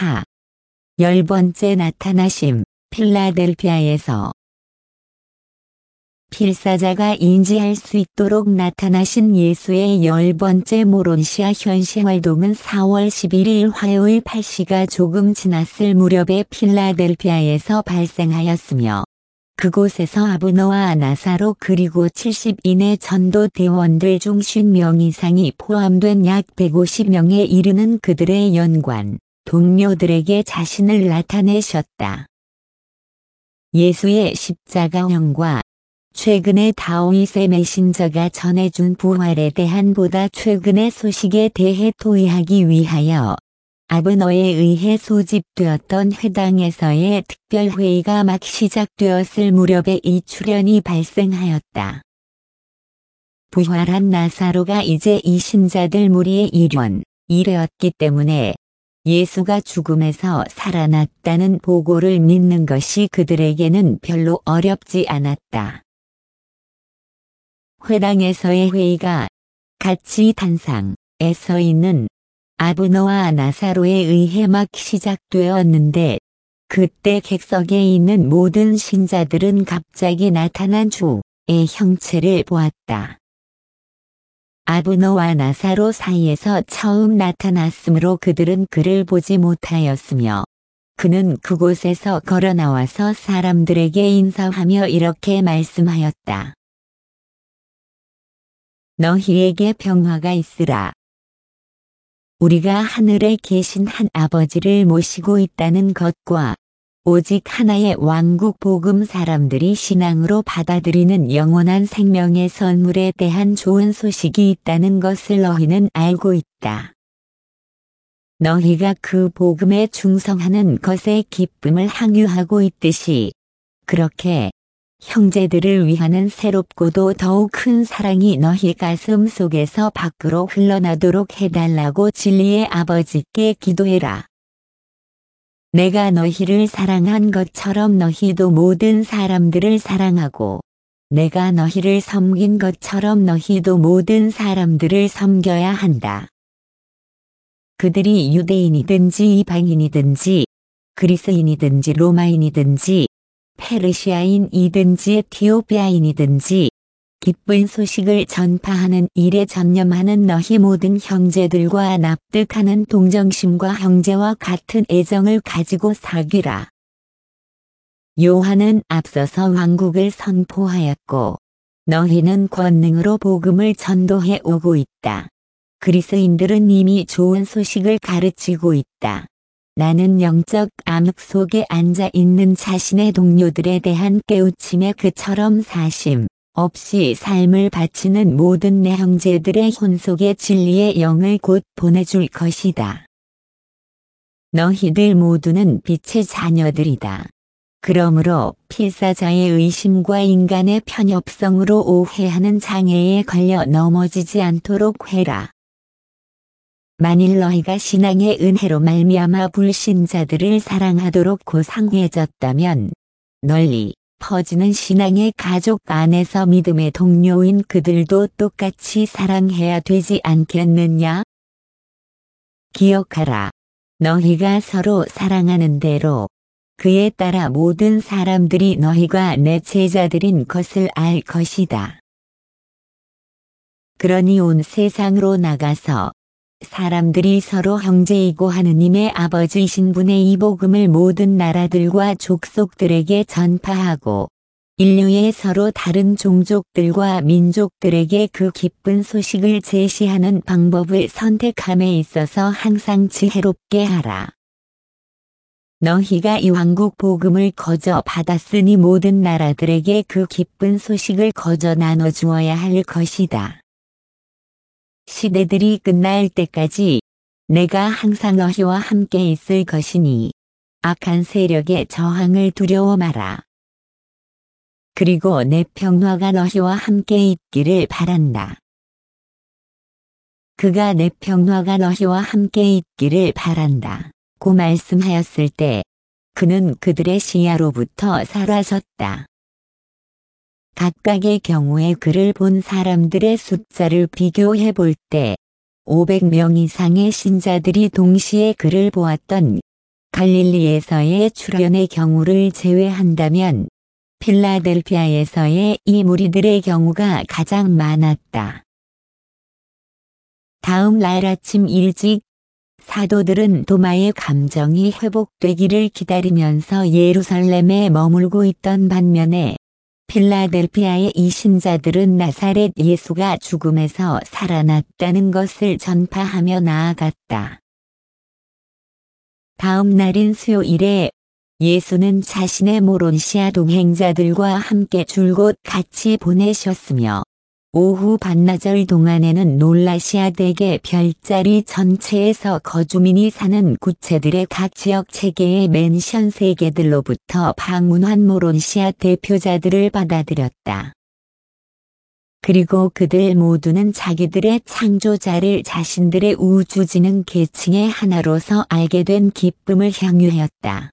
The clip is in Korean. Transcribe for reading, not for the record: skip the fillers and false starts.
4. 10번째 나타나심, 필라델피아에서. 필사자가 인지할 수 있도록 나타나신 예수의 10번째 모론시아 현시활동은 4월 11일 화요일 8시가 조금 지났을 무렵에 필라델피아에서 발생하였으며 그곳에서 아브너와 나사로 그리고 70인의 전도대원들 중 50명 이상이 포함된 약 150명에 이르는 그들의 연관, 동료들에게 자신을 나타내셨다. 예수의 십자가형과 최근에 다윗의 메신저가 전해준 부활에 대한 보다 최근의 소식에 대해 토의하기 위하여 아브너에 의해 소집되었던 회당에서의 특별회의가 막 시작되었을 무렵에 이 출현이 발생하였다. 부활한 나사로가 이제 이 신자들 무리의 일원이되었기 때문에 예수가 죽음에서 살아났다는 보고를 믿는 것이 그들에게는 별로 어렵지 않았다. 회당에서의 회의가 같이 단상에 서 있는 아브너와 나사로에 의해 막 시작되었는데 그때 객석에 있는 모든 신자들은 갑자기 나타난 주의 형체를 보았다. 아브너와 나사로 사이에서 처음 나타났으므로 그들은 그를 보지 못하였으며 그는 그곳에서 걸어 나와서 사람들에게 인사하며 이렇게 말씀하였다. 너희에게 평화가 있으라. 우리가 하늘에 계신 한 아버지를 모시고 있다는 것과 오직 하나의 왕국 복음 사람들이 신앙으로 받아들이는 영원한 생명의 선물에 대한 좋은 소식이 있다는 것을 너희는 알고 있다. 너희가 그 복음에 충성하는 것에 기쁨을 항유하고 있듯이 그렇게 형제들을 위하는 새롭고도 더욱 큰 사랑이 너희 가슴 속에서 밖으로 흘러나도록 해달라고 진리의 아버지께 기도해라. 내가 너희를 사랑한 것처럼 너희도 모든 사람들을 사랑하고 내가 너희를 섬긴 것처럼 너희도 모든 사람들을 섬겨야 한다. 그들이 유대인이든지 이방인이든지 그리스인이든지 로마인이든지 페르시아인이든지 에티오피아인이든지 기쁜 소식을 전파하는 일에 전념하는 너희 모든 형제들과 납득하는 동정심과 형제와 같은 애정을 가지고 사귀라. 요한은 앞서서 왕국을 선포하였고 너희는 권능으로 복음을 전도해 오고 있다. 그리스인들은 이미 좋은 소식을 가르치고 있다. 나는 영적 암흑 속에 앉아 있는 자신의 동료들에 대한 깨우침에 그처럼 사심 없이 삶을 바치는 모든 내 형제들의 혼 속에 진리의 영을 곧 보내줄 것이다. 너희들 모두는 빛의 자녀들이다. 그러므로 필사자의 의심과 인간의 편협성으로 오해하는 장애에 걸려 넘어지지 않도록 해라. 만일 너희가 신앙의 은혜로 말미암아 불신자들을 사랑하도록 고상해졌다면 널리 퍼지는 신앙의 가족 안에서 믿음의 동료인 그들도 똑같이 사랑해야 되지 않겠느냐? 기억하라. 너희가 서로 사랑하는 대로 그에 따라 모든 사람들이 너희가 내 제자들인 것을 알 것이다. 그러니 온 세상으로 나가서 사람들이 서로 형제이고 하느님의 아버지이신 분의 이 복음을 모든 나라들과 족속들에게 전파하고 인류의 서로 다른 종족들과 민족들에게 그 기쁜 소식을 제시하는 방법을 선택함에 있어서 항상 지혜롭게 하라. 너희가 이 왕국 복음을 거저 받았으니 모든 나라들에게 그 기쁜 소식을 거저 나눠주어야 할 것이다. 시대들이 끝날 때까지 내가 항상 너희와 함께 있을 것이니 악한 세력의 저항을 두려워 마라. 그리고 내 평화가 너희와 함께 있기를 바란다. 그가 내 평화가 너희와 함께 있기를 바란다. 고 말씀하였을 때 그는 그들의 시야로부터 사라졌다. 각각의 경우에 그를 본 사람들의 숫자를 비교해 볼 때 500명 이상의 신자들이 동시에 그를 보았던 갈릴리에서의 출현의 경우를 제외한다면 필라델피아에서의 이 무리들의 경우가 가장 많았다. 다음 날 아침 일찍 사도들은 도마의 감정이 회복되기를 기다리면서 예루살렘에 머물고 있던 반면에 필라델피아의 이 신자들은 나사렛 예수가 죽음에서 살아났다는 것을 전파하며 나아갔다. 다음 날인 수요일에 예수는 자신의 모론시아 동행자들과 함께 줄곧 같이 보내셨으며 오후 반나절 동안에는 놀라시아 대계 별자리 전체에서 거주민이 사는 구체들의 각 지역 체계의 맨션 3개들로부터 방문한 모론시아 대표자들을 받아들였다. 그리고 그들 모두는 자기들의 창조자를 자신들의 우주지능 계층의 하나로서 알게 된 기쁨을 향유하였다.